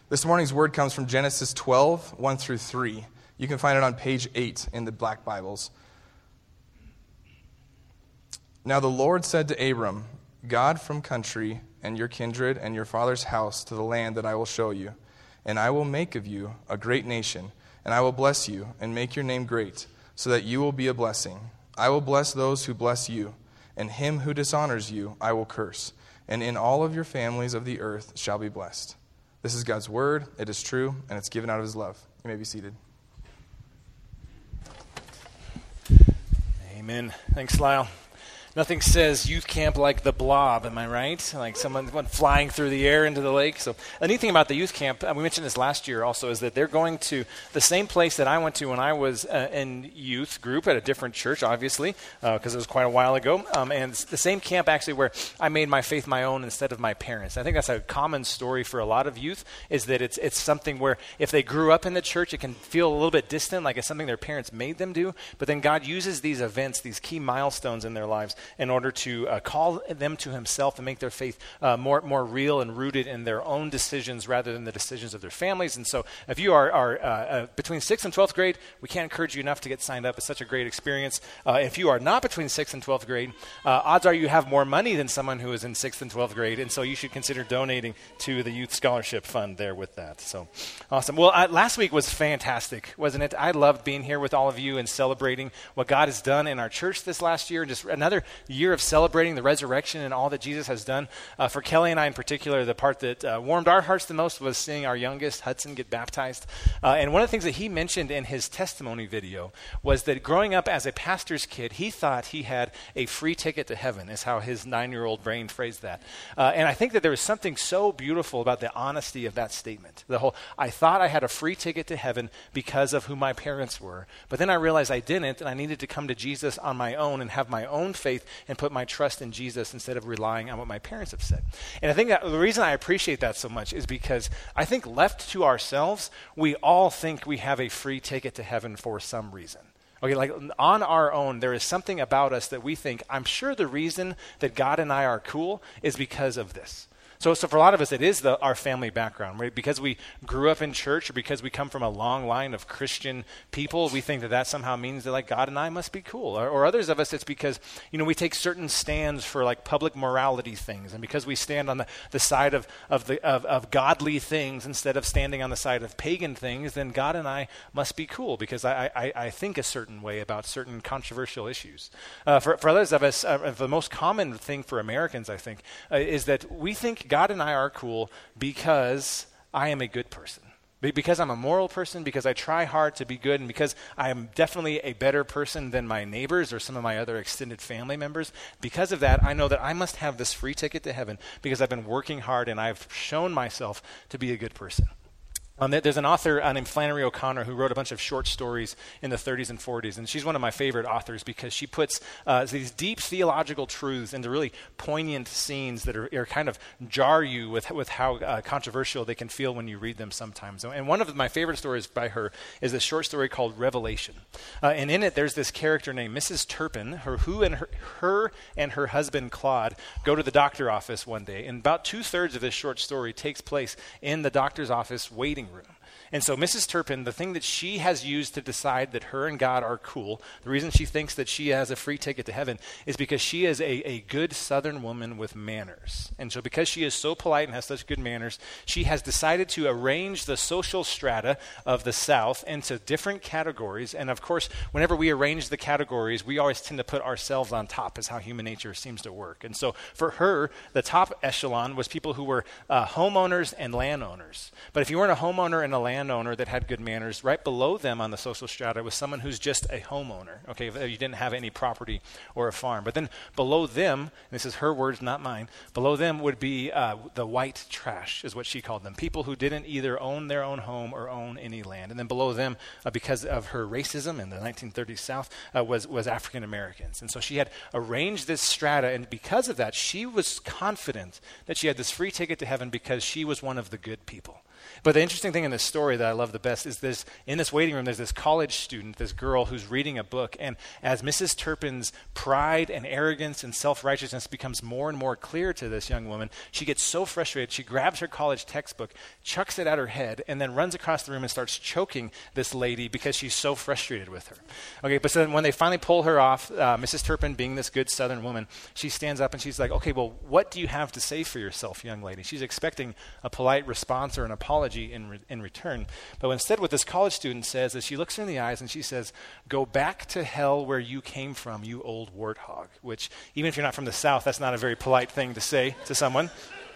This morning's word comes from Genesis 12, 1 through 3. You can find it on page 8 in the black Bibles. Now the Lord said to Abram, God from country and your kindred and your father's house to the land that I will show you, and I will make of you a great nation, and I will bless you and make your name great, so that you will be a blessing. I will bless those who bless you, and him who dishonors you I will curse, and in all of your families of the earth shall be blessed. This is God's word. It is true, and it's given out of his love. You may be seated. Amen. Thanks, Lyle. Nothing says youth camp like the Blob, am I right? Like someone went flying through the air into the lake. So the neat thing about the youth camp, we mentioned this last year also, is that they're going to the same place that I went to when I was in youth group at a different church, obviously, because it was quite a while ago. And it's the same camp actually where I made my faith my own instead of my parents. I think that's a common story for a lot of youth, is that it's something where if they grew up in the church, it can feel a little bit distant, like it's something their parents made them do. But then God uses these events, these key milestones in their lives, in order to call them to himself and make their faith more real and rooted in their own decisions rather than the decisions of their families. And so if you are between 6th and 12th grade, we can't encourage you enough to get signed up. It's such a great experience. If you are not between 6th and 12th grade, odds are you have more money than someone who is in 6th and 12th grade, and so you should consider donating to the Youth Scholarship Fund there with that. So awesome. Well, last week was fantastic, wasn't it? I loved being here with all of you and celebrating what God has done in our church this last year, and just another year of celebrating the resurrection and all that Jesus has done. For Kelly and I in particular, the part that warmed our hearts the most was seeing our youngest, Hudson, get baptized. And one of the things that he mentioned in his testimony video was that growing up as a pastor's kid, he thought he had a free ticket to heaven, is how his 9-year-old brain phrased that. And I think that there was something so beautiful about the honesty of that statement. The whole, I thought I had a free ticket to heaven because of who my parents were, but then I realized I didn't, and I needed to come to Jesus on my own and have my own faith and put my trust in Jesus instead of relying on what my parents have said. And I think that the reason I appreciate that so much is because I think left to ourselves, we all think we have a free ticket to heaven for some reason. Okay, like on our own, there is something about us that we think, I'm sure the reason that God and I are cool is because of this. So for a lot of us, it is our family background, right? Because we grew up in church or because we come from a long line of Christian people, we think that somehow means that like God and I must be cool. Or others of us, it's because, we take certain stands for like public morality things. And because we stand on the side of godly things instead of standing on the side of pagan things, then God and I must be cool because I think a certain way about certain controversial issues. For others of us, the most common thing for Americans, I think, is that we think God and I are cool because I am a good person. Because I'm a moral person, because I try hard to be good, and because I am definitely a better person than my neighbors or some of my other extended family members. Because of that, I know that I must have this free ticket to heaven because I've been working hard and I've shown myself to be a good person. There's an author named Flannery O'Connor who wrote a bunch of short stories in the 30s and 40s, and she's one of my favorite authors because she puts these deep theological truths into really poignant scenes that are kind of jar you with how controversial they can feel when you read them sometimes. And one of my favorite stories by her is this short story called Revelation. And in it, there's this character named Mrs. Turpin, who and her husband Claude go to the doctor's office one day, and about 2/3 of this short story takes place in the doctor's office waiting room. And so Mrs. Turpin, the thing that she has used to decide that her and God are cool, the reason she thinks that she has a free ticket to heaven is because she is a good Southern woman with manners. And so because she is so polite and has such good manners, she has decided to arrange the social strata of the South into different categories. And of course, whenever we arrange the categories, we always tend to put ourselves on top, is how human nature seems to work. And so for her, the top echelon was people who were homeowners and landowners. But if you weren't a homeowner and a landowner that had good manners, right below them on the social strata was someone who's just a homeowner, okay, if you didn't have any property or a farm. But then below them, and this is her words, not mine, below them would be the white trash, is what she called them, people who didn't either own their own home or own any land. And then below them, because of her racism in the 1930s South, was African Americans. And so she had arranged this strata, and because of that, she was confident that she had this free ticket to heaven because she was one of the good people. But the interesting thing in this story that I love the best is this: in this waiting room, there's this college student, this girl who's reading a book. And as Mrs. Turpin's pride and arrogance and self-righteousness becomes more and more clear to this young woman, she gets so frustrated, she grabs her college textbook, chucks it at her head, and then runs across the room and starts choking this lady because she's so frustrated with her. Okay, but so then when they finally pull her off, Mrs. Turpin, being this good Southern woman, she stands up and she's like, okay, well, what do you have to say for yourself, young lady? She's expecting a polite response or an apology in return. But instead what this college student says is she looks her in the eyes and she says, "Go back to hell where you came from, you old warthog," which, even if you're not from the South, that's not a very polite thing to say to someone.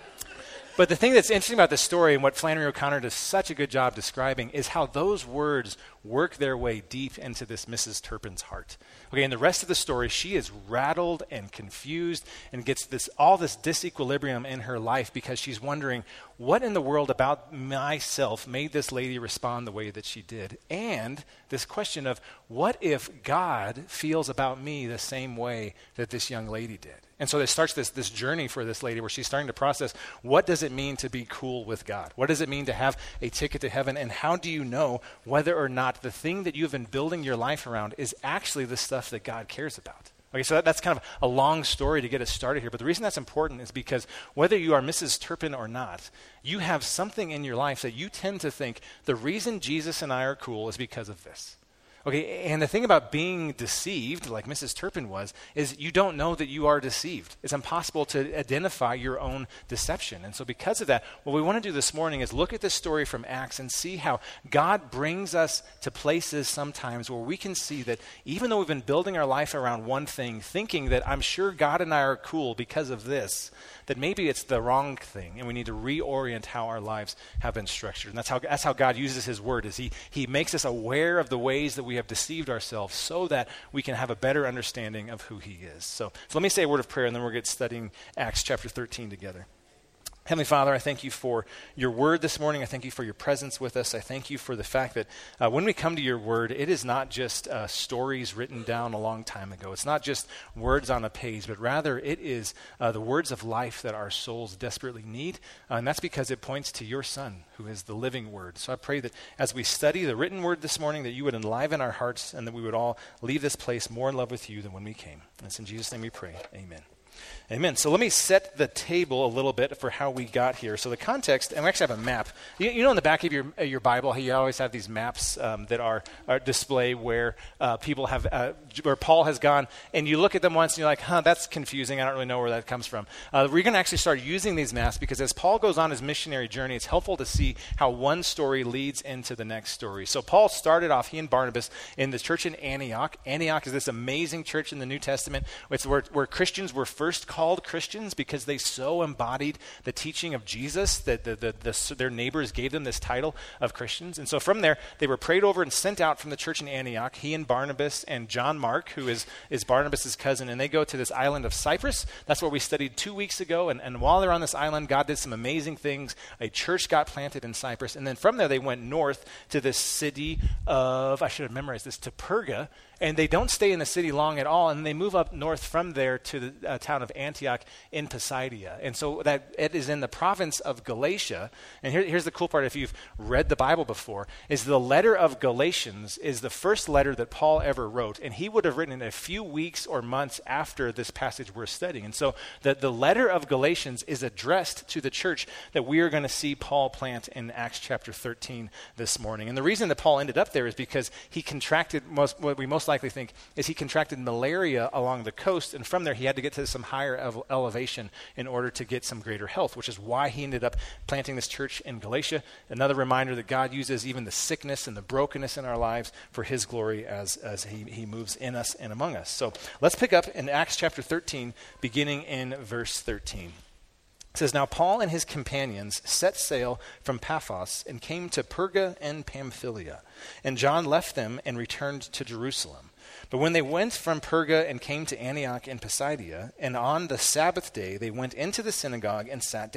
But the thing that's interesting about this story, and what Flannery O'Connor does such a good job describing, is how those words work their way deep into this Mrs. Turpin's heart. Okay, in the rest of the story, she is rattled and confused and gets all this disequilibrium in her life because she's wondering, what in the world about myself made this lady respond the way that she did? And this question of, what if God feels about me the same way that this young lady did? And so it starts this journey for this lady where she's starting to process, what does it mean to be cool with God? What does it mean to have a ticket to heaven? And how do you know whether or not the thing that you've been building your life around is actually the stuff that God cares about? Okay, so that's kind of a long story to get us started here. But the reason that's important is because whether you are Mrs. Turpin or not, you have something in your life that you tend to think, the reason Jesus and I are cool is because of this. Okay, and the thing about being deceived, like Mrs. Turpin was, is you don't know that you are deceived. It's impossible to identify your own deception. And so because of that, what we want to do this morning is look at this story from Acts and see how God brings us to places sometimes where we can see that even though we've been building our life around one thing, thinking that I'm sure God and I are cool because of this, that maybe it's the wrong thing, and we need to reorient how our lives have been structured. And that's how God uses his word, is he makes us aware of the ways that we have deceived ourselves so that we can have a better understanding of who he is. So let me say a word of prayer, and then we'll get studying Acts chapter 13 together. Heavenly Father, I thank you for your word this morning. I thank you for your presence with us. I thank you for the fact that when we come to your word, it is not just stories written down a long time ago. It's not just words on a page, but rather it is the words of life that our souls desperately need. And that's because it points to your Son, who is the living word. So I pray that as we study the written word this morning, that you would enliven our hearts and that we would all leave this place more in love with you than when we came. And it's in Jesus' name we pray. Amen. Amen. So let me set the table a little bit for how we got here. So the context, and we actually have a map. You know in the back of your Bible, how you always have these maps that are display where people have, where Paul has gone, and you look at them once and you're like, that's confusing. I don't really know where that comes from. We're going to actually start using these maps because as Paul goes on his missionary journey, it's helpful to see how one story leads into the next story. So Paul started off, he and Barnabas, in the church in Antioch. Antioch is this amazing church in the New Testament. It's where Christians were first called Christians because they so embodied the teaching of Jesus that their neighbors gave them this title of Christians. And so from there, they were prayed over and sent out from the church in Antioch, he and Barnabas and John Mark, who is Barnabas' cousin, and they go to this island of Cyprus. That's where we studied 2 weeks ago, and while they're on this island, God did some amazing things. A church got planted in Cyprus, and then from there, they went north to this city of, I should have memorized this, to Perga, and they don't stay in the city long at all, and they move up north from there to the town of Antioch in Pisidia. And so that it is in the province of Galatia. And here's the cool part, if you've read the Bible before, is the letter of Galatians is the first letter that Paul ever wrote, and he would have written it a few weeks or months after this passage we're studying. And so the letter of Galatians is addressed to the church that we are going to see Paul plant in Acts chapter 13 this morning. And the reason that Paul ended up there is because he contracted, what we most likely think is he contracted malaria along the coast, and from there he had to get to some higher elevation in order to get some greater health, which is why he ended up planting this church in Galatia. Another reminder that God uses even the sickness and the brokenness in our lives for his glory as he moves in us and among us. So let's pick up in Acts chapter 13, beginning in verse 13. It says, "Now Paul and his companions set sail from Paphos and came to Perga and Pamphylia. And John left them and returned to Jerusalem. But when they went from Perga and came to Antioch in Pisidia, and on the Sabbath day they went into the synagogue and sat down.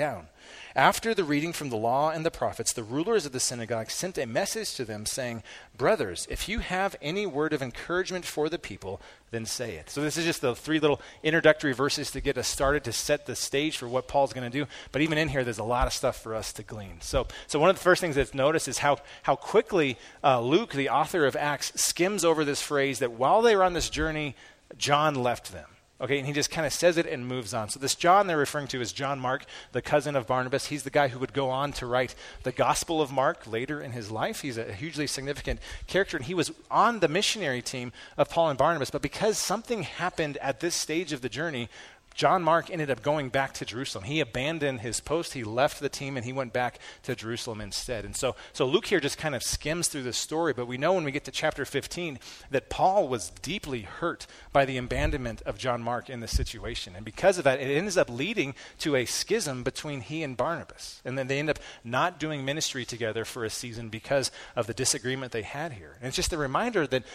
After the reading from the law and the prophets, the rulers of the synagogue sent a message to them saying, "Brothers, if you have any word of encouragement for the people, then say it." So this is just the 3 little introductory verses to get us started, to set the stage for what Paul's going to do. But even in here, there's a lot of stuff for us to glean. So one of the first things that's noticed is how quickly Luke, the author of Acts, skims over this phrase that while they were on this journey, John left them. Okay, and he just kind of says it and moves on. So this John they're referring to is John Mark, the cousin of Barnabas. He's the guy who would go on to write the Gospel of Mark later in his life. He's a hugely significant character, and he was on the missionary team of Paul and Barnabas. But because something happened at this stage of the journey, John Mark ended up going back to Jerusalem. He abandoned his post, he left the team, and he went back to Jerusalem instead. And so Luke here just kind of skims through this story, but we know when we get to chapter 15 that Paul was deeply hurt by the abandonment of John Mark in this situation. And because of that, it ends up leading to a schism between he and Barnabas. And then they end up not doing ministry together for a season because of the disagreement they had here. And it's just a reminder that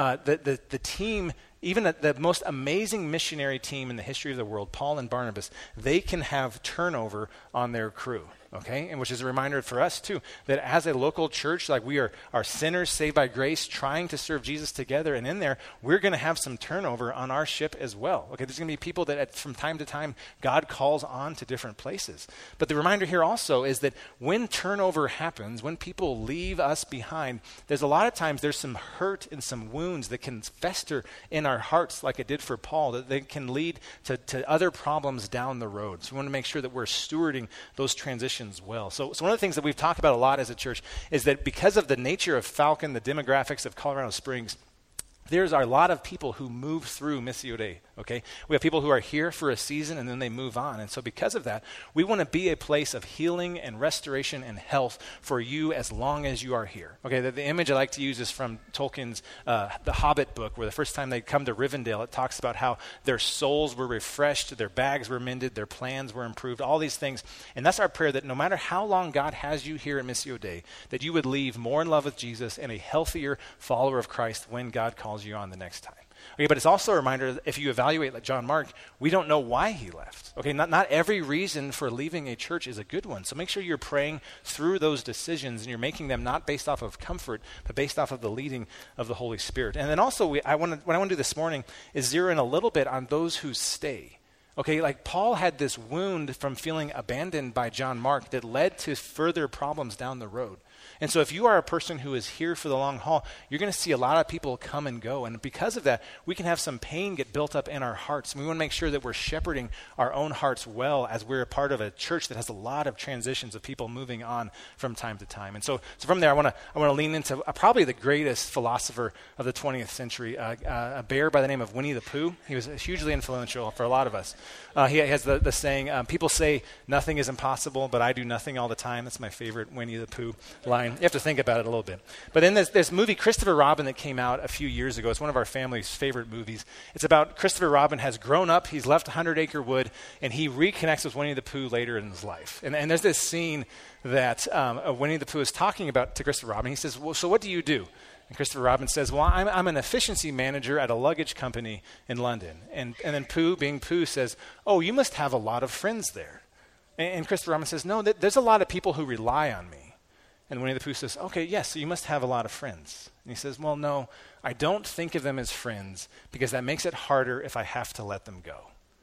the team, even the most amazing missionary team in the history of the world, Paul and Barnabas, they can have turnover on their crew. Okay, and which is a reminder for us too, that as a local church, like we are sinners saved by grace, trying to serve Jesus together, and in there, we're going to have some turnover on our ship as well. Okay, there's going to be people that from time to time, God calls on to different places. But the reminder here also is that when turnover happens, when people leave us behind, there's a lot of times there's some hurt and some wounds that can fester in our hearts like it did for Paul, that they can lead to other problems down the road. So we want to make sure that we're stewarding those transitions well. So one of the things that we've talked about a lot as a church is that because of the nature of Falcon, the demographics of Colorado Springs, there's a lot of people who move through Missio Dei, okay? We have people who are here for a season and then they move on. And so because of that, we want to be a place of healing and restoration and health for you as long as you are here. Okay, the image I like to use is from Tolkien's The Hobbit book, where the first time they come to Rivendell, it talks about how their souls were refreshed, their bags were mended, their plans were improved, all these things. And that's our prayer, that no matter how long God has you here at Missio Dei, that you would leave more in love with Jesus and a healthier follower of Christ when God calls you on the next time. Okay, but it's also a reminder that if you evaluate like John Mark, we don't know why he left. Okay, not every reason for leaving a church is a good one. So make sure you're praying through those decisions and you're making them not based off of comfort, but based off of the leading of the Holy Spirit. And then also, what I want to do this morning is zero in a little bit on those who stay. Okay, like Paul had this wound from feeling abandoned by John Mark that led to further problems down the road. And so if you are a person who is here for the long haul, you're going to see a lot of people come and go. And because of that, we can have some pain get built up in our hearts. And we want to make sure that we're shepherding our own hearts well as we're a part of a church that has a lot of transitions of people moving on from time to time. And so from there, I want to lean into probably the greatest philosopher of the 20th century, a bear by the name of Winnie the Pooh. He was hugely influential for a lot of us. He has the saying, people say nothing is impossible, but I do nothing all the time. That's my favorite Winnie the Pooh line. You have to think about it a little bit. But then there's this movie, Christopher Robin, that came out a few years ago. It's one of our family's favorite movies. It's about Christopher Robin has grown up, he's left 100 Acre Wood, and he reconnects with Winnie the Pooh later in his life. And there's this scene that Winnie the Pooh is talking about to Christopher Robin. He says, well, so what do you do? And Christopher Robin says, well, I'm an efficiency manager at a luggage company in London. And then Pooh, being Pooh, says, oh, you must have a lot of friends there. And Christopher Robin says, no, there's a lot of people who rely on me. And Winnie the Pooh says, okay, yes, so you must have a lot of friends. And he says, well, no, I don't think of them as friends because that makes it harder if I have to let them go.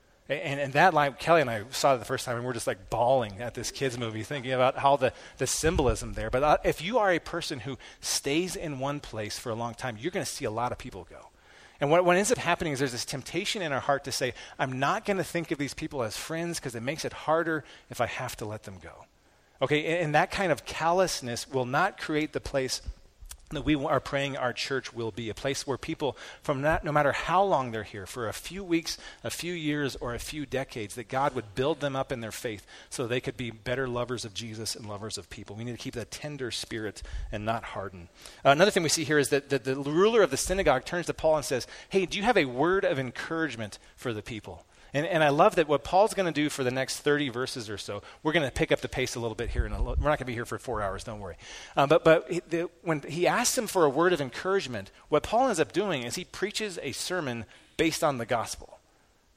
And that line, Kelly and I saw it the first time, and we're just like bawling at this kids movie, thinking about how the symbolism there. But if you are a person who stays in one place for a long time, you're going to see a lot of people go. And what ends up happening is there's this temptation in our heart to say, I'm not going to think of these people as friends because it makes it harder if I have to let them go. Okay, and that kind of callousness will not create the place that we are praying our church will be, a place where people from that, no matter how long they're here, for a few weeks, a few years, or a few decades, that God would build them up in their faith so they could be better lovers of Jesus and lovers of people. We need to keep that tender spirit and not harden. Another thing we see here is that the ruler of the synagogue turns to Paul and says, hey, do you have a word of encouragement for the people? And I love that what Paul's going to do for the next 30 verses or so, we're going to pick up the pace a little bit here. We're not going to be here for 4 hours, don't worry. When he asks him for a word of encouragement, what Paul ends up doing is he preaches a sermon based on the gospel.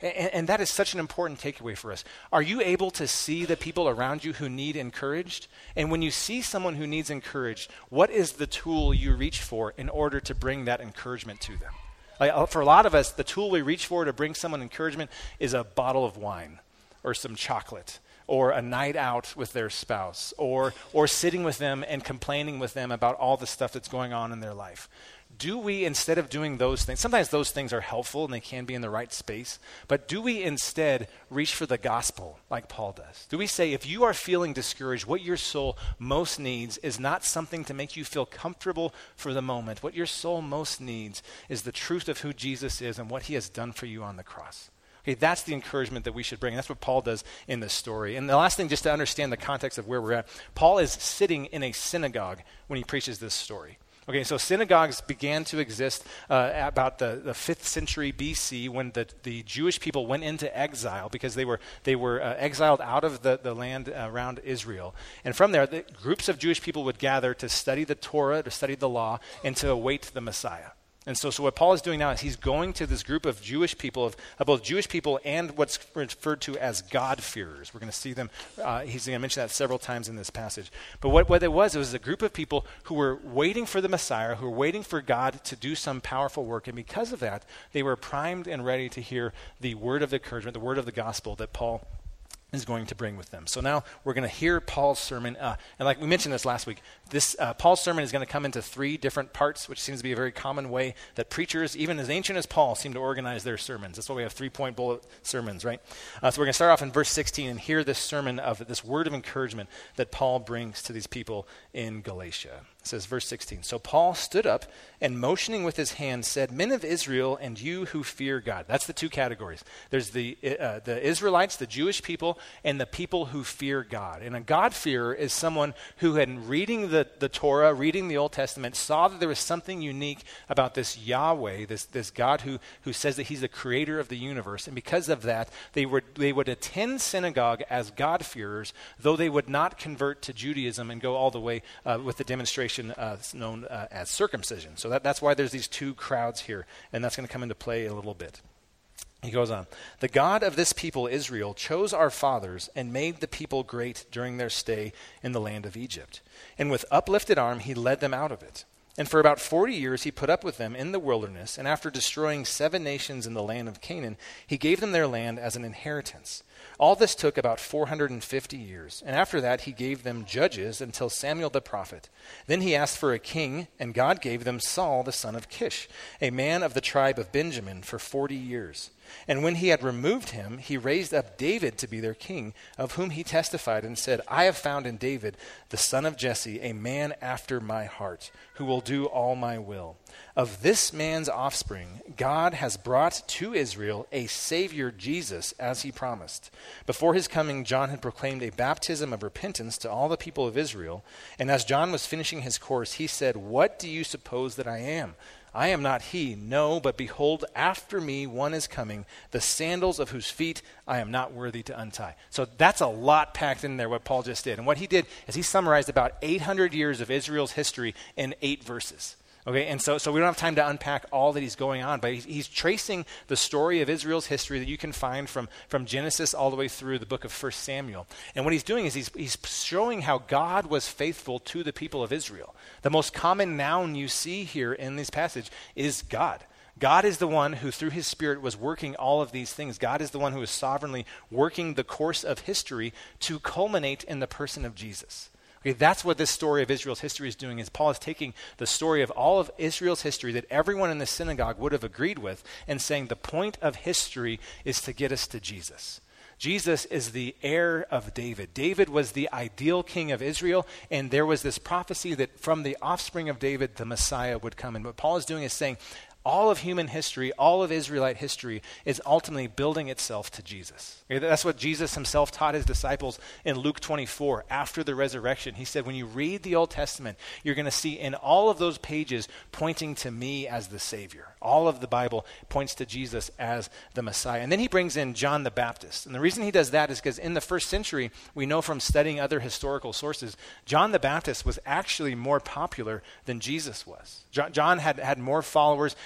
And that is such an important takeaway for us. Are you able to see the people around you who need encouraged? And when you see someone who needs encouraged, what is the tool you reach for in order to bring that encouragement to them? Like, for a lot of us, the tool we reach for to bring someone encouragement is a bottle of wine or some chocolate or a night out with their spouse or sitting with them and complaining with them about all the stuff that's going on in their life. Do we, instead of doing those things, sometimes those things are helpful and they can be in the right space, but do we instead reach for the gospel like Paul does? Do we say, if you are feeling discouraged, what your soul most needs is not something to make you feel comfortable for the moment. What your soul most needs is the truth of who Jesus is and what he has done for you on the cross. Okay, that's the encouragement that we should bring. And that's what Paul does in this story. And the last thing, just to understand the context of where we're at, Paul is sitting in a synagogue when he preaches this story. Okay, so synagogues began to exist about the 5th century BC when the Jewish people went into exile because they were exiled out of the land around Israel. And from there, groups of Jewish people would gather to study the Torah, to study the law, and to await the Messiah. And so what Paul is doing now is he's going to this group of Jewish people, of both Jewish people and what's referred to as God-fearers. We're going to see them, he's going to mention that several times in this passage. But what it was a group of people who were waiting for the Messiah, who were waiting for God to do some powerful work. And because of that, they were primed and ready to hear the word of encouragement, the word of the gospel that Paul is going to bring with them. So now we're going to hear Paul's sermon. And like we mentioned this last week, this Paul's sermon is going to come into 3 different parts, which seems to be a very common way that preachers, even as ancient as Paul, seem to organize their sermons. That's why we have 3-point bullet sermons, right? So we're going to start off in verse 16 and hear this sermon of this word of encouragement that Paul brings to these people in Galatia. It says, verse 16, "So Paul stood up and motioning with his hand said, 'Men of Israel and you who fear God.'" That's the 2 categories. There's the Israelites, the Jewish people, and the people who fear God. And a God-fearer is someone who had reading the Torah, reading the Old Testament, saw that there was something unique about this Yahweh, this God who says that he's the creator of the universe. And because of that, they would attend synagogue as God-fearers, though they would not convert to Judaism and go all the way with the demonstration known as circumcision. So that's why there's these 2 crowds here, and that's going to come into play a little bit. He goes on, "The God of this people, Israel, chose our fathers and made the people great during their stay in the land of Egypt. And with uplifted arm, he led them out of it. And for about 40 years, he put up with them in the wilderness. And after destroying 7 nations in the land of Canaan, he gave them their land as an inheritance. All this took about 450 years. And after that, he gave them judges until Samuel the prophet. Then he asked for a king, and God gave them Saul the son of Kish, a man of the tribe of Benjamin, for 40 years. And when he had removed him, he raised up David to be their king, of whom he testified and said, 'I have found in David, the son of Jesse, a man after my heart, who will do all my will.' Of this man's offspring, God has brought to Israel a Savior, Jesus, as he promised. Before his coming, John had proclaimed a baptism of repentance to all the people of Israel. And as John was finishing his course, he said, 'What do you suppose that I am? I am not he, no, but behold, after me one is coming, the sandals of whose feet I am not worthy to untie.'" So that's a lot packed in there, what Paul just did. And what he did is he summarized about 800 years of Israel's history in 8 verses. Okay, and so we don't have time to unpack all that he's going on, but he's tracing the story of Israel's history that you can find from Genesis all the way through the book of 1 Samuel. And what he's doing is he's showing how God was faithful to the people of Israel. The most common noun you see here in this passage is God. God is the one who, through his Spirit, was working all of these things. God is the one who is sovereignly working the course of history to culminate in the person of Jesus. Okay, that's what this story of Israel's history is doing, is Paul is taking the story of all of Israel's history that everyone in the synagogue would have agreed with and saying the point of history is to get us to Jesus. Jesus is the heir of David. David was the ideal king of Israel, and there was this prophecy that from the offspring of David, the Messiah would come. And what Paul is doing is saying all of human history, all of Israelite history is ultimately building itself to Jesus. Okay, that's what Jesus himself taught his disciples in Luke 24 after the resurrection. He said, when you read the Old Testament, you're going to see in all of those pages pointing to me as the Savior. All of the Bible points to Jesus as the Messiah. And then he brings in John the Baptist. And the reason he does that is because in the first century, we know from studying other historical sources, John the Baptist was actually more popular than Jesus was. John had more followers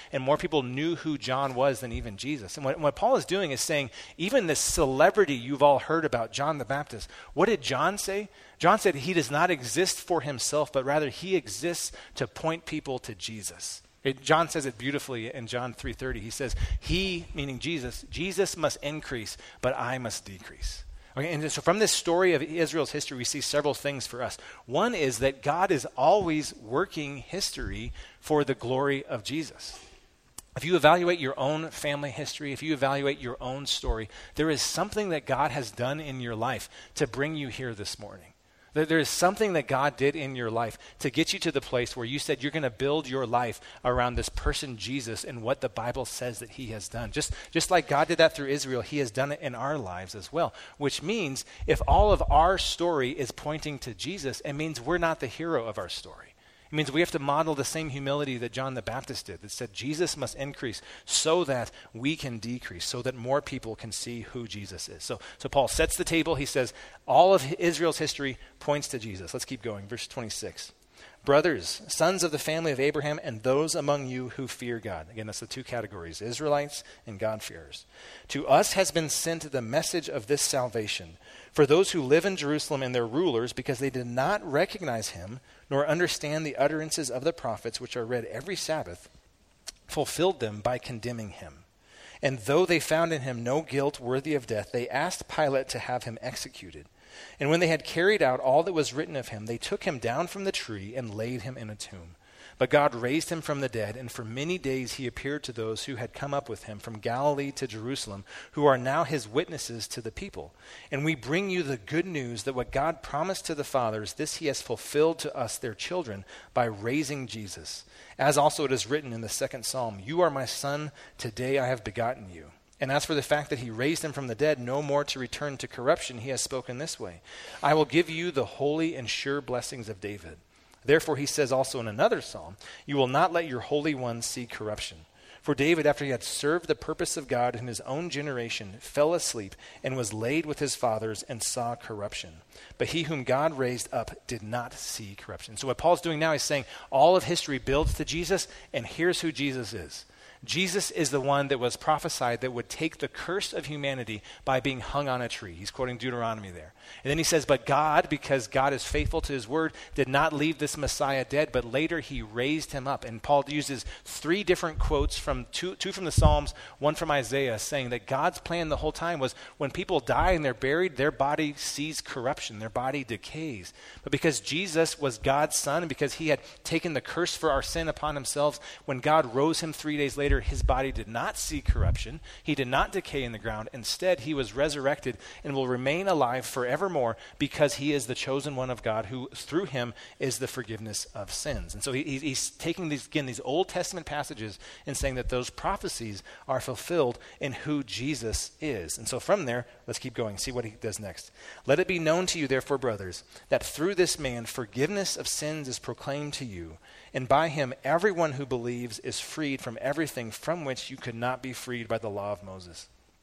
and more people knew who John was than even Jesus. And what Paul is doing is saying, even this celebrity you've all heard about, John the Baptist, what did John say? John said he does not exist for himself, but rather he exists to point people to Jesus. John says it beautifully in John 3:30. He says, he, meaning Jesus must increase, but I must decrease. Okay, and so from this story of Israel's history, we see several things for us. One is that God is always working history for the glory of Jesus. If you evaluate your own family history, if you evaluate your own story, there is something that God has done in your life to bring you here this morning. There is something that God did in your life to get you to the place where you said you're going to build your life around this person, Jesus, and what the Bible says that he has done. Just like God did that through Israel, he has done it in our lives as well, which means if all of our story is pointing to Jesus, it means we're not the hero of our story. It means we have to model the same humility that John the Baptist did, that said Jesus must increase so that we can decrease, so that more people can see who Jesus is. So Paul sets the table. He says all of Israel's history points to Jesus. Let's keep going. Verse 26. Brothers, sons of the family of Abraham, and those among you who fear God. Again, that's the two categories, Israelites and God-fearers. To us has been sent the message of this salvation for those who live in Jerusalem and their rulers, because they did not recognize him, nor understand the utterances of the prophets, which are read every Sabbath, fulfilled them by condemning him. And though they found in him no guilt worthy of death, they asked Pilate to have him executed. And when they had carried out all that was written of him, they took him down from the tree and laid him in a tomb. But God raised him from the dead, and for many days he appeared to those who had come up with him from Galilee to Jerusalem, who are now his witnesses to the people. And we bring you the good news that what God promised to the fathers, this he has fulfilled to us, their children, by raising Jesus. As also it is written in the second psalm, you are my son, today I have begotten you. And as for the fact that he raised him from the dead, no more to return to corruption, he has spoken this way, I will give you the holy and sure blessings of David. Therefore, he says also in another psalm, you will not let your Holy One see corruption. For David, after he had served the purpose of God in his own generation, fell asleep and was laid with his fathers and saw corruption. But he whom God raised up did not see corruption. So what Paul's doing now is saying all of history builds to Jesus, and here's who Jesus is. Jesus is the one that was prophesied that would take the curse of humanity by being hung on a tree. He's quoting Deuteronomy there. And then he says, but God, because God is faithful to his word, did not leave this Messiah dead, but later he raised him up. And Paul uses three different quotes from two from the Psalms, one from Isaiah, saying that God's plan the whole time was when people die and they're buried, their body sees corruption, their body decays. But because Jesus was God's son, and because he had taken the curse for our sin upon himself, when God rose him 3 days later, his body did not see corruption. He did not decay in the ground. Instead, he was resurrected and will remain alive forevermore because he is the chosen one of God who, through him, is the forgiveness of sins. And so he's taking these Old Testament passages and saying that those prophecies are fulfilled in who Jesus is. And so from there, let's keep going, see what he does next. Let it be known to you, therefore, brothers, that through this man forgiveness of sins is proclaimed to you, and by him everyone who believes is freed from everything from which you could not be freed by the law of Moses.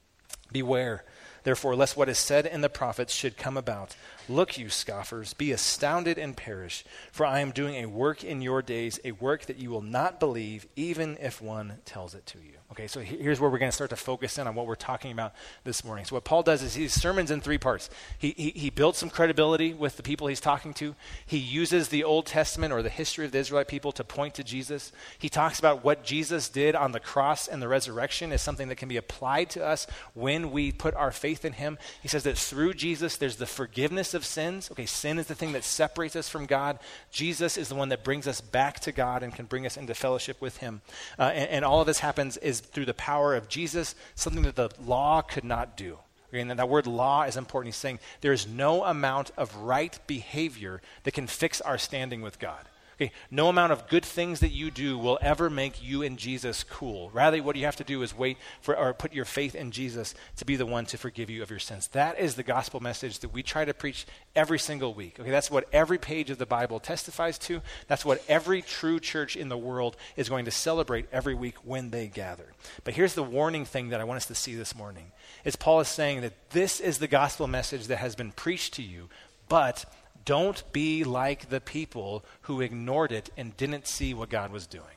Beware, therefore, lest what is said in the prophets should come about. Look, you scoffers, be astounded and perish, for I am doing a work in your days, a work that you will not believe, even if one tells it to you. Okay, so here's where we're going to start to focus in on what we're talking about this morning. So what Paul does is his sermon's in three parts. He builds some credibility with the people he's talking to. He uses the Old Testament or the history of the Israelite people to point to Jesus. He talks about what Jesus did on the cross and the resurrection as something that can be applied to us when we put our faith in him. He says that through Jesus, there's the forgiveness of sins. Okay, sin is the thing that separates us from God. Jesus is the one that brings us back to God and can bring us into fellowship with him. And all of this happens is through the power of Jesus, something that the law could not do. Okay, and that word law is important. He's saying there is no amount of right behavior that can fix our standing with God. Okay, no amount of good things that you do will ever make you and Jesus cool. Rather, what you have to do is wait for or put your faith in Jesus to be the one to forgive you of your sins. That is the gospel message that we try to preach every single week. Okay, that's what every page of the Bible testifies to. That's what every true church in the world is going to celebrate every week when they gather. But here's the warning thing that I want us to see this morning. Is Paul is saying that this is the gospel message that has been preached to you, but don't be like the people who ignored it and didn't see what God was doing.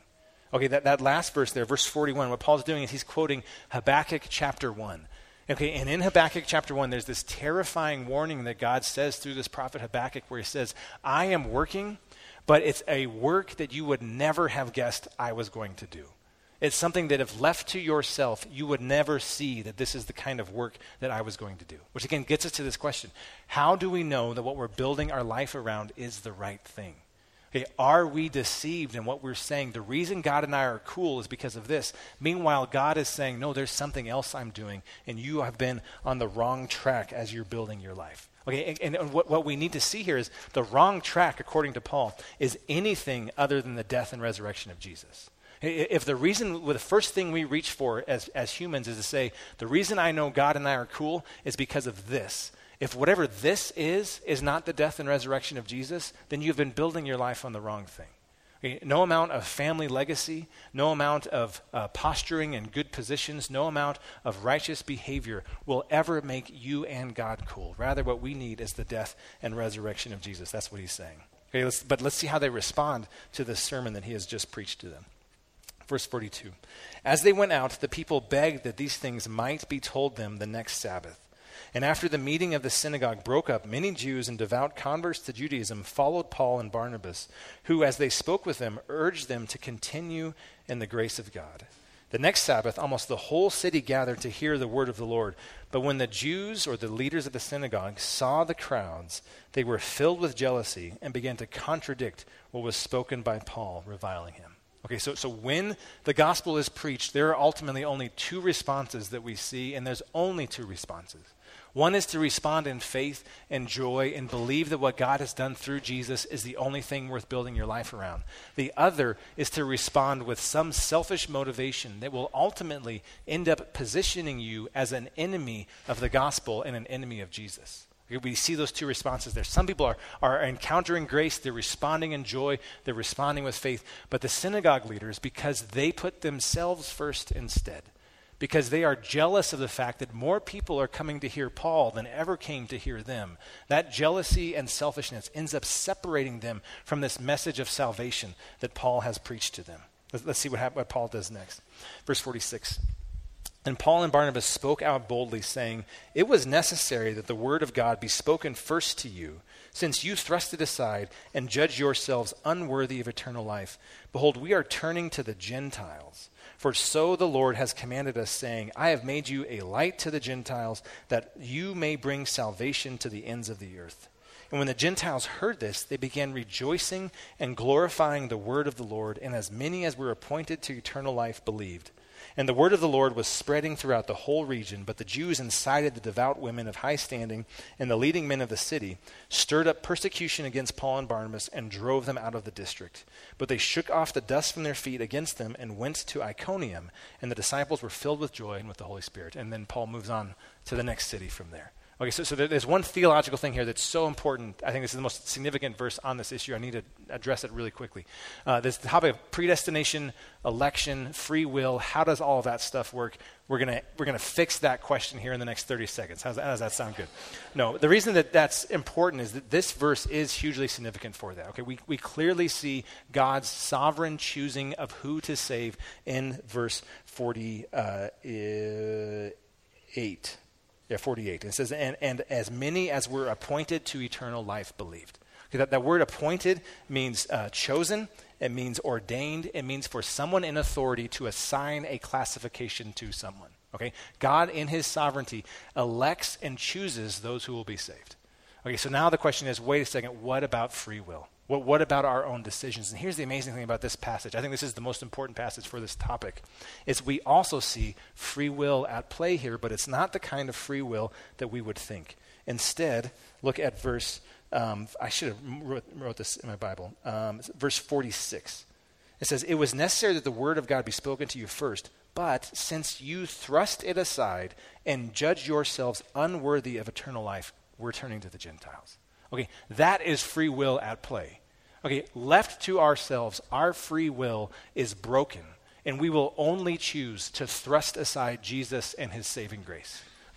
Okay, that last verse there, verse 41, what Paul's doing is he's quoting Habakkuk chapter 1. Okay, and in Habakkuk chapter 1, there's this terrifying warning that God says through this prophet Habakkuk where he says, I am working, but it's a work that you would never have guessed I was going to do. It's something that if left to yourself, you would never see that this is the kind of work that I was going to do. Which again gets us to this question. How do we know that what we're building our life around is the right thing? Okay, are we deceived in what we're saying? The reason God and I are cool is because of this. Meanwhile, God is saying, no, there's something else I'm doing, and you have been on the wrong track as you're building your life. Okay, and what we need to see here is the wrong track, according to Paul, is anything other than the death and resurrection of Jesus. If the first thing we reach for as humans is to say, the reason I know God and I are cool is because of this. If whatever this is not the death and resurrection of Jesus, then you've been building your life on the wrong thing. Okay? No amount of family legacy, no amount of posturing and good positions, no amount of righteous behavior will ever make you and God cool. Rather, what we need is the death and resurrection of Jesus. That's what he's saying. Okay, but let's see how they respond to this sermon that he has just preached to them. Verse 42, as they went out, the people begged that these things might be told them the next Sabbath. And after the meeting of the synagogue broke up, many Jews and devout converts to Judaism followed Paul and Barnabas, who, as they spoke with them, urged them to continue in the grace of God. The next Sabbath, almost the whole city gathered to hear the word of the Lord. But when the Jews, or the leaders of the synagogue, saw the crowds, they were filled with jealousy and began to contradict what was spoken by Paul, reviling him. Okay, so when the gospel is preached, there are ultimately only two responses that we see, and there's only two responses. One is to respond in faith and joy and believe that what God has done through Jesus is the only thing worth building your life around. The other is to respond with some selfish motivation that will ultimately end up positioning you as an enemy of the gospel and an enemy of Jesus. We see those two responses there. Some people are encountering grace, they're responding in joy, they're responding with faith. But the synagogue leaders, because they put themselves first instead, because they are jealous of the fact that more people are coming to hear Paul than ever came to hear them, that jealousy and selfishness ends up separating them from this message of salvation that Paul has preached to them. Let's see what Paul does next. Verse 46. And Paul and Barnabas spoke out boldly, saying, it was necessary that the word of God be spoken first to you, since you thrust it aside and judge yourselves unworthy of eternal life. Behold, we are turning to the Gentiles. For so the Lord has commanded us, saying, I have made you a light to the Gentiles, that you may bring salvation to the ends of the earth. And when the Gentiles heard this, they began rejoicing and glorifying the word of the Lord, and as many as were appointed to eternal life believed. And the word of the Lord was spreading throughout the whole region, but the Jews incited the devout women of high standing and the leading men of the city, stirred up persecution against Paul and Barnabas, and drove them out of the district. But they shook off the dust from their feet against them and went to Iconium, and the disciples were filled with joy and with the Holy Spirit. And then Paul moves on to the next city from there. Okay, so there's one theological thing here that's so important. I think this is the most significant verse on this issue. I need to address it really quickly. This topic of predestination, election, free will, how does all of that stuff work? We're gonna fix that question here in the next 30 seconds. How does that sound good? No, the reason that that's important is that this verse is hugely significant for that. Okay, we clearly see God's sovereign choosing of who to save in verse 48. Yeah, 48. It says, and as many as were appointed to eternal life believed. Okay, that word appointed means chosen. It means ordained. It means for someone in authority to assign a classification to someone. Okay, God in his sovereignty elects and chooses those who will be saved. Okay, so now the question is, wait a second, what about free will? What about our own decisions? And here's the amazing thing about this passage. I think this is the most important passage for this topic, is we also see free will at play here, but it's not the kind of free will that we would think. Instead, look at verse, I should have wrote this in my Bible, verse 46. It says, it was necessary that the word of God be spoken to you first, but since you thrust it aside and judge yourselves unworthy of eternal life, we're turning to the Gentiles. Okay, that is free will at play. Okay, left to ourselves, our free will is broken, and we will only choose to thrust aside Jesus and his saving grace.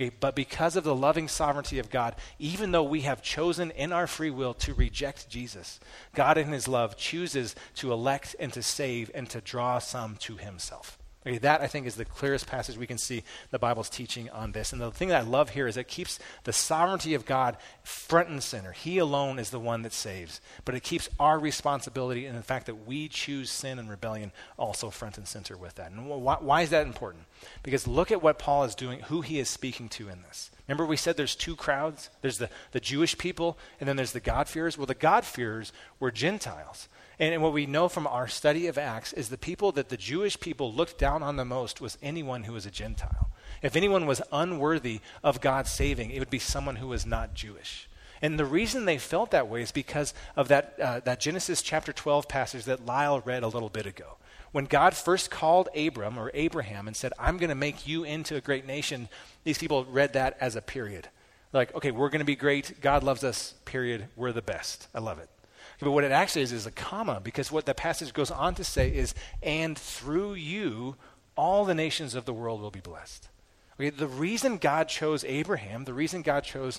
Okay, but because of the loving sovereignty of God, even though we have chosen in our free will to reject Jesus, God in his love chooses to elect and to save and to draw some to himself. Okay, that, I think, is the clearest passage we can see the Bible's teaching on this. And the thing that I love here is it keeps the sovereignty of God front and center. He alone is the one that saves. But it keeps our responsibility and the fact that we choose sin and rebellion also front and center with that. And why is that important? Because look at what Paul is doing, who he is speaking to in this. Remember we said there's two crowds? There's the Jewish people, and then there's the God-fearers. Well, the God-fearers were Gentiles. And what we know from our study of Acts is the people that the Jewish people looked down on the most was anyone who was a Gentile. If anyone was unworthy of God saving, it would be someone who was not Jewish. And the reason they felt that way is because of that Genesis chapter 12 passage that Lyle read a little bit ago. When God first called Abram or Abraham and said, I'm going to make you into a great nation, these people read that as a period. Like, okay, we're going to be great. God loves us, period. We're the best. I love it. But what it actually is a comma, because what the passage goes on to say is, and through you, all the nations of the world will be blessed. Okay, the reason God chose Abraham, the reason God chose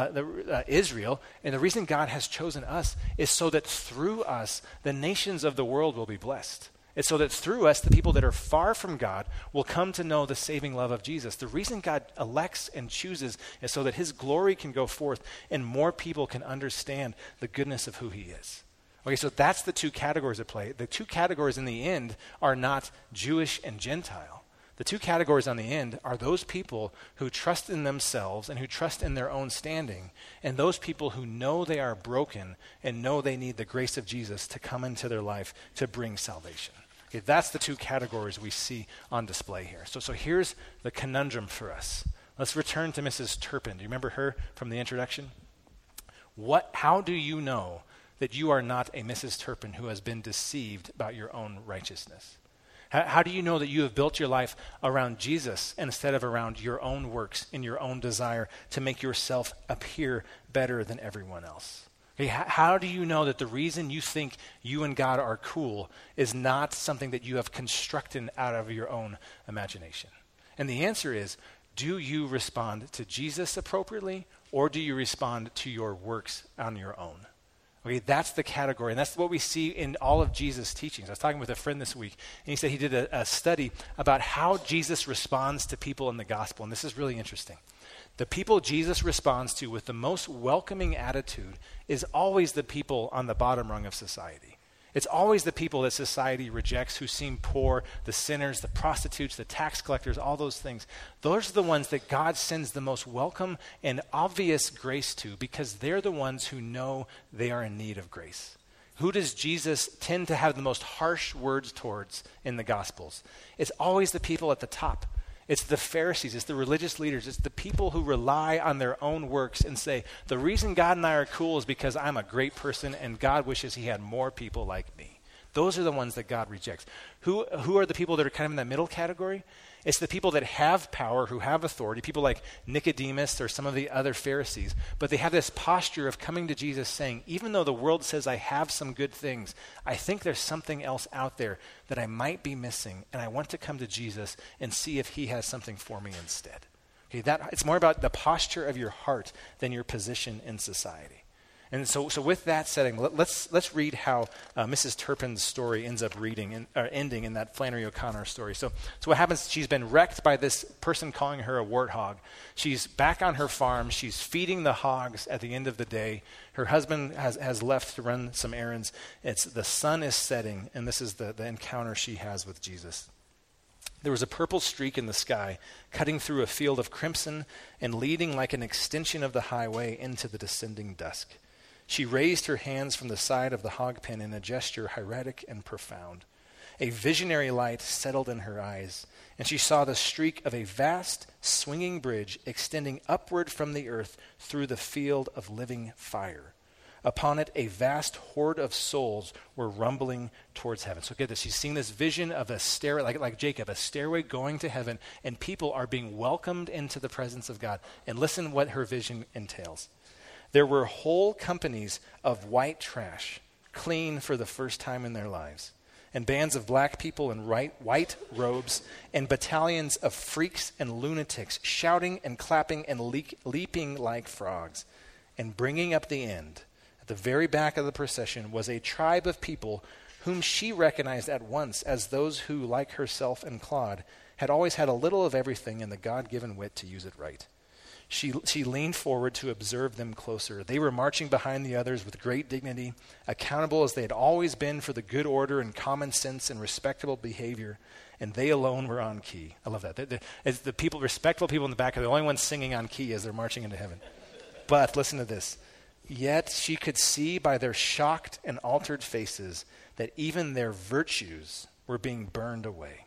Israel, and the reason God has chosen us is so that through us, the nations of the world will be blessed. It's so that through us, the people that are far from God will come to know the saving love of Jesus. The reason God elects and chooses is so that his glory can go forth and more people can understand the goodness of who he is. Okay, so that's the two categories at play. The two categories in the end are not Jewish and Gentile. The two categories on the end are those people who trust in themselves and who trust in their own standing, and those people who know they are broken and know they need the grace of Jesus to come into their life to bring salvation. Okay, that's the two categories we see on display here. So here's the conundrum for us. Let's return to Mrs. Turpin. Do you remember her from the introduction? How do you know that you are not a Mrs. Turpin who has been deceived about your own righteousness? How do you know that you have built your life around Jesus instead of around your own works and your own desire to make yourself appear better than everyone else? Okay, how do you know that the reason you think you and God are cool is not something that you have constructed out of your own imagination? And the answer is, do you respond to Jesus appropriately, or do you respond to your works on your own? Okay, that's the category, and that's what we see in all of Jesus' teachings. I was talking with a friend this week, and he said he did a study about how Jesus responds to people in the gospel, and this is really interesting. The people Jesus responds to with the most welcoming attitude is always the people on the bottom rung of society. It's always the people that society rejects who seem poor, the sinners, the prostitutes, the tax collectors, all those things. Those are the ones that God sends the most welcome and obvious grace to because they're the ones who know they are in need of grace. Who does Jesus tend to have the most harsh words towards in the Gospels? It's always the people at the top. It's the Pharisees, it's the religious leaders, it's the people who rely on their own works and say, the reason God and I are cool is because I'm a great person and God wishes he had more people like me. Those are the ones that God rejects. Who are the people that are kind of in that middle category? It's the people that have power, who have authority, people like Nicodemus or some of the other Pharisees, but they have this posture of coming to Jesus saying, even though the world says I have some good things, I think there's something else out there that I might be missing, and I want to come to Jesus and see if he has something for me instead. Okay, it's more about the posture of your heart than your position in society. And so with that setting, let's read how Mrs. Turpin's story ends up ending in that Flannery O'Connor story. So what happens, she's been wrecked by this person calling her a warthog. She's back on her farm. She's feeding the hogs at the end of the day. Her husband has left to run some errands. The sun is setting, and this is the encounter she has with Jesus. There was a purple streak in the sky, cutting through a field of crimson and leading like an extension of the highway into the descending dusk. She raised her hands from the side of the hog pen in a gesture hieratic and profound. A visionary light settled in her eyes, and she saw the streak of a vast, swinging bridge extending upward from the earth through the field of living fire. Upon it, a vast horde of souls were rumbling towards heaven. So get this. She's seeing this vision of a stairway, like Jacob, a stairway going to heaven, and people are being welcomed into the presence of God. And listen what her vision entails. There were whole companies of white trash, clean for the first time in their lives. and bands of black people in white robes, and battalions of freaks and lunatics shouting and clapping and leaping like frogs. And bringing up the end, at the very back of the procession, was a tribe of people whom she recognized at once as those who, like herself and Claude, had always had a little of everything and the God-given wit to use it right. She leaned forward to observe them closer. They were marching behind the others with great dignity, accountable as they had always been for the good order and common sense and respectable behavior, and they alone were on key. I love that. The people, respectable people in the back are the only ones singing on key as they're marching into heaven. But listen to this. Yet she could see by their shocked and altered faces that even their virtues were being burned away.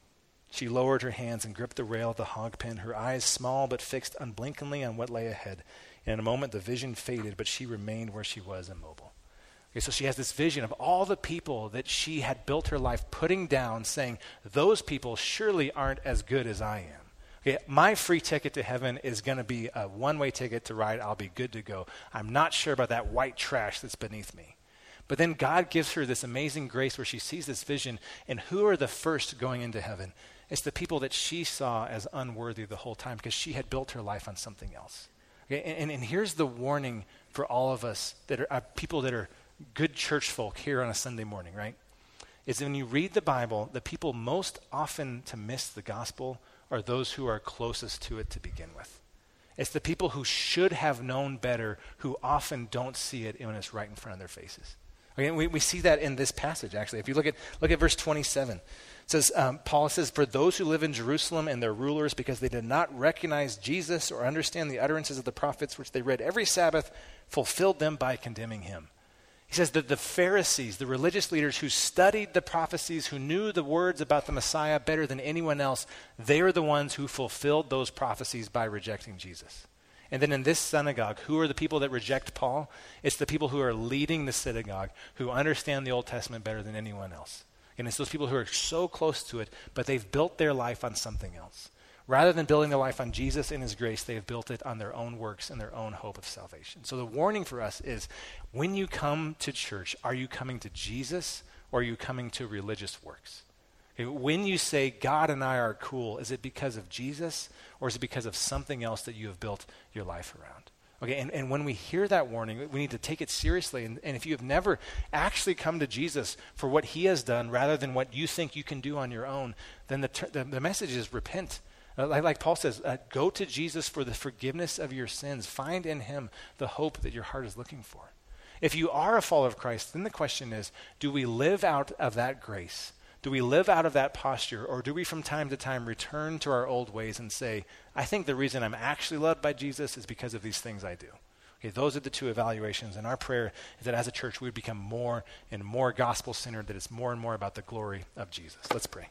She lowered her hands and gripped the rail of the hog pen, her eyes small but fixed unblinkingly on what lay ahead. And in a moment the vision faded, but she remained where she was, immobile. Okay, so she has this vision of all the people that she had built her life putting down, saying, those people surely aren't as good as I am. Okay, my free ticket to heaven is going to be a one-way ticket to ride. I'll be good to go. I'm not sure about that white trash that's beneath me. But then God gives her this amazing grace where she sees this vision, and who are the first going into heaven? It's the people that she saw as unworthy the whole time because she had built her life on something else. Okay? And here's the warning for all of us that are people that are good church folk here on a Sunday morning, right? Is when you read the Bible, the people most often to miss the gospel are those who are closest to it to begin with. It's the people who should have known better who often don't see it when it's right in front of their faces. Okay? We see that in this passage, actually. If you look at verse 27, it says, Paul says, for those who live in Jerusalem and their rulers, because they did not recognize Jesus or understand the utterances of the prophets, which they read every Sabbath, fulfilled them by condemning him. He says that the Pharisees, the religious leaders who studied the prophecies, who knew the words about the Messiah better than anyone else, they are the ones who fulfilled those prophecies by rejecting Jesus. And then in this synagogue, who are the people that reject Paul? It's the people who are leading the synagogue, who understand the Old Testament better than anyone else. And it's those people who are so close to it, but they've built their life on something else. Rather than building their life on Jesus and his grace, they have built it on their own works and their own hope of salvation. So the warning for us is, when you come to church, are you coming to Jesus or are you coming to religious works? Okay, when you say God and I are cool, is it because of Jesus or is it because of something else that you have built your life around? Okay, and when we hear that warning, we need to take it seriously. And if you have never actually come to Jesus for what he has done rather than what you think you can do on your own, then the message is repent. Like Paul says, go to Jesus for the forgiveness of your sins. Find in him the hope that your heart is looking for. If you are a follower of Christ, then the question is, do we live out of that grace? Do we live out of that posture, or do we from time to time return to our old ways and say, I think the reason I'm actually loved by Jesus is because of these things I do? Okay, those are the two evaluations, and our prayer is that as a church we would become more and more gospel-centered, that it's more and more about the glory of Jesus. Let's pray.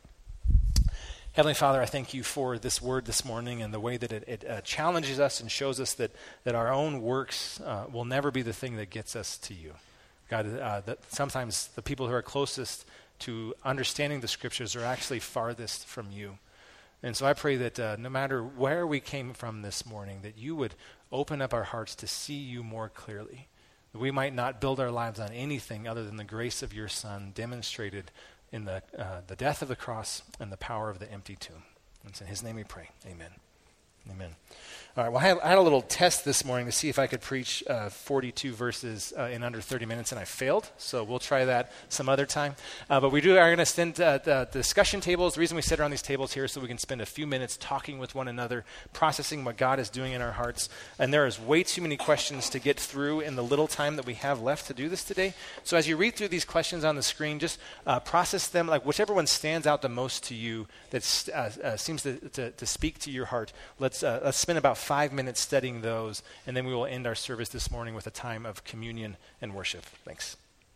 Heavenly Father, I thank you for this word this morning and the way that it challenges us and shows us that our own works will never be the thing that gets us to you. God, that sometimes the people who are closest to understanding the scriptures are actually farthest from you. And so I pray that no matter where we came from this morning, that you would open up our hearts to see you more clearly, that we might not build our lives on anything other than the grace of your Son demonstrated in the death of the cross and the power of the empty tomb. And it's in his name we pray. Amen. Amen. All right, well, I had a little test this morning to see if I could preach 42 verses in under 30 minutes, and I failed, so we'll try that some other time. But we are going to send the discussion tables. The reason we sit around these tables here is so we can spend a few minutes talking with one another, processing what God is doing in our hearts. And there is way too many questions to get through in the little time that we have left to do this today. So as you read through these questions on the screen, just process them, like whichever one stands out the most to you that seems to speak to your heart. Let's spend about 5 minutes studying those, and then we will end our service this morning with a time of communion and worship. Thanks.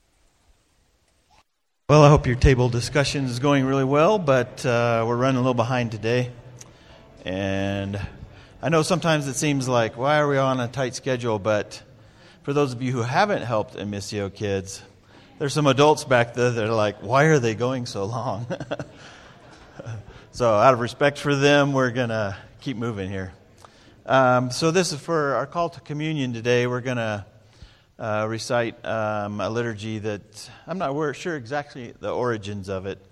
Well, I hope your table discussion is going really well, but we're running a little behind today. And I know sometimes it seems like, why are we on a tight schedule? But for those of you who haven't helped in Missio Kids, there's some adults back there that are like, why are they going so long? So out of respect for them, we're going to keep moving here. So this is for our call to communion today. We're going to recite a liturgy that I'm not sure exactly the origins of it.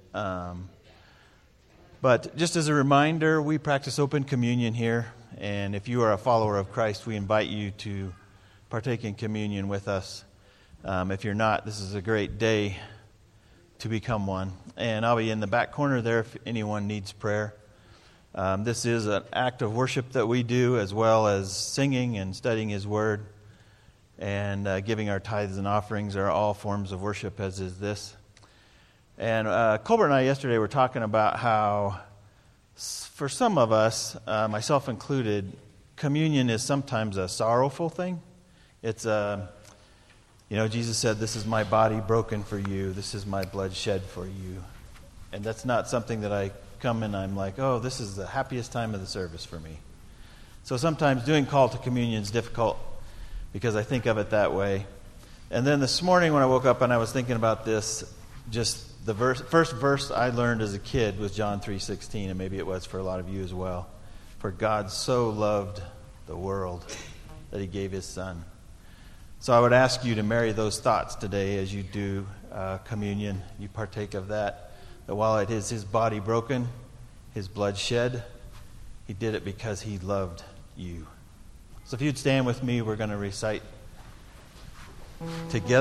But just as a reminder, we practice open communion here. And if you are a follower of Christ, we invite you to partake in communion with us. If you're not, this is a great day to become one. And I'll be in the back corner there if anyone needs prayer. This is an act of worship that we do, as well as singing and studying His Word. And giving our tithes and offerings are all forms of worship, as is this. And Colbert and I yesterday were talking about how, for some of us, myself included, communion is sometimes a sorrowful thing. It's Jesus said, "This is my body broken for you. This is my blood shed for you." And that's not something that I come and I'm like, oh, this is the happiest time of the service for me. So sometimes doing call to communion is difficult because I think of it that way. And then this morning when I woke up and I was thinking about this, just the first verse I learned as a kid was John 3:16, and maybe it was for a lot of you as well. For God so loved the world that He gave His Son. So I would ask you to marry those thoughts today as you do communion. You partake of that while it is His body broken, His blood shed, He did it because He loved you. So if you'd stand with me, we're going to recite together.